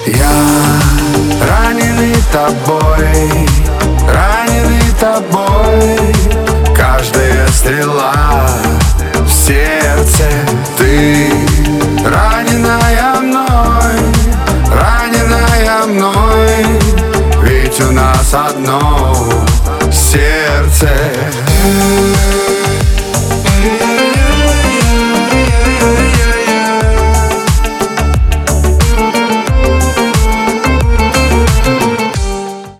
Я раненый тобой, каждая стрела в сердце. Ты раненая мной, ведь у нас одно сердце.